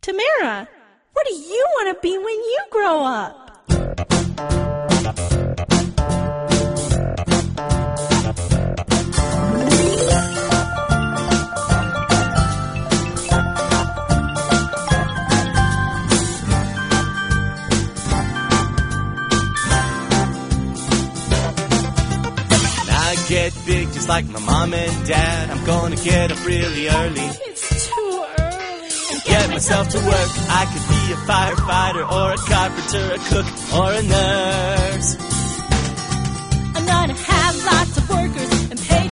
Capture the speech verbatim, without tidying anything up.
Tamara, what do you want to be when you grow up? Get big just like my mom and dad. I'm gonna get up really early. It's too early. And get myself to work. I could be a firefighter or a carpenter, a cook or a nurse. I'm gonna have lots of workers